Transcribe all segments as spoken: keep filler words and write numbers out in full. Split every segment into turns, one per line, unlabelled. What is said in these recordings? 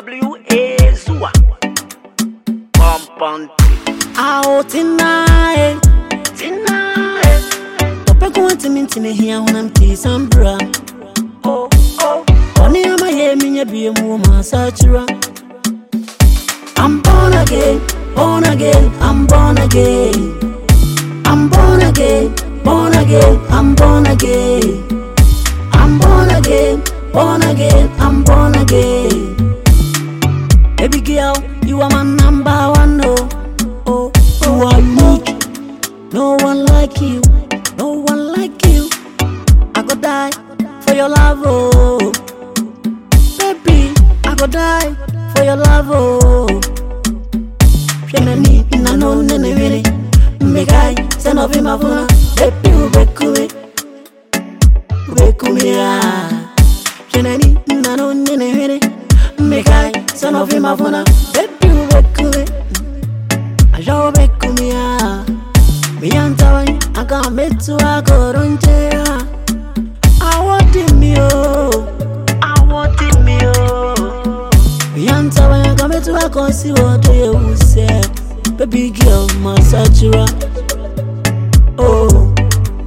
W A Zua. Compound.
Out tonight,
Tonight.
Open going to meet me here when I'm tea some bra.
Oh, oh.
Only am I hear me be a woman, such a I'm born again, born again, I'm born again. I'm born again, born again, I'm born again. I'm born again, born again, I'm born again. Baby girl, you are my number one, no. Oh, you are unique. No one like you, no one like you. I go die for your love, oh. Baby, I go die for your love, oh. Shenani, nano, nene, nene. Megai, send off him a phone. Baby, ubekumi, ubekumi, ah. Shenani, nano, nene, nene. Megai, send off him a phone. Baby, ubekumi, ajo ubekumi, ah. Me antawani, I can't meet to a coronje, ah. I want him, yo.
I want it, me, oh.
Me antawani, I can't meet to a consi, what do you say? Baby girl, my satura. Oh,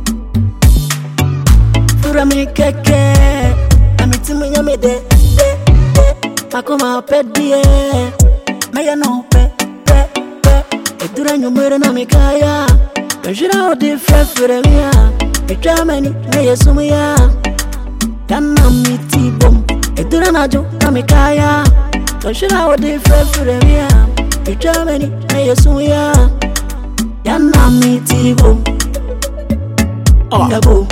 Fura me keke, I'm eating me yummy de de de. I come out pet dear, may I know pe pe pe. It duran you murder na me kaya. When she out different for me, you try many, may you sum ya. Can I meet you boom? It duran a joke na me kaya. When she out different for me, you try many, may you sum ya. Can I meet you boom? Oh, oh,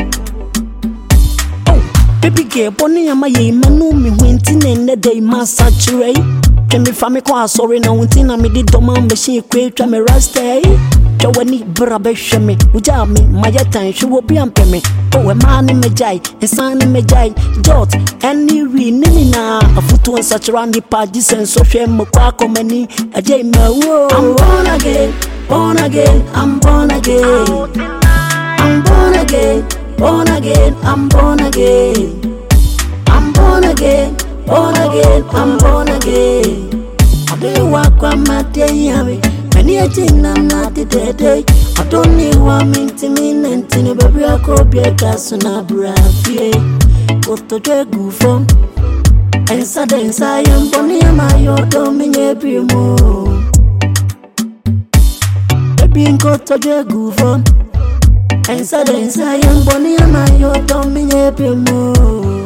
baby girl, Bonnie, I'm a man, no me winting in the day, my saturate. Can be family quite sorry, no one thing I made it, Doma machine, create me rasta. Jawani, brabbe, shame, Uja me, my time, she will be on me. Oh, a man in me jai, a son in me jai, Jot, any we nimina, a foot on such around the parties and social mquako many, a jay, I'm born again, born again, I'm born again. I'm born again, born again, I'm born again. I'm born again, born again, I'm born again. I don't walk on my day, and yet I'm not the day. I don't need one minute and tin, baby, I could be a casuna braffy. Go to the goofo. And suddenly I am bonny, my your dominate more. Baby, go to the goofo. And suddenly I am bonny, my your dominate more.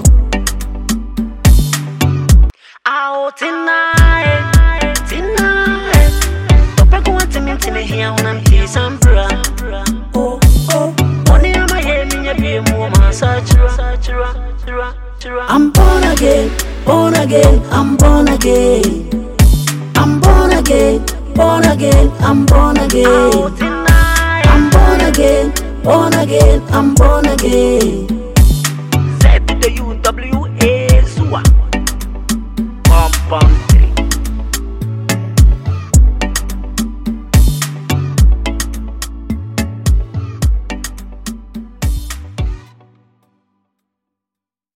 Out tonight, tonight. Don't go to me to me here when I'm tea some bra.
Oh, oh,
Money on my head, me a be a woman, such a, such a,
I'm born again, born again, I'm born again. I'm born again, born again, I'm born again.
Out tonight.
I'm born again, born again, I'm born again.
Z W A Zua. Compound.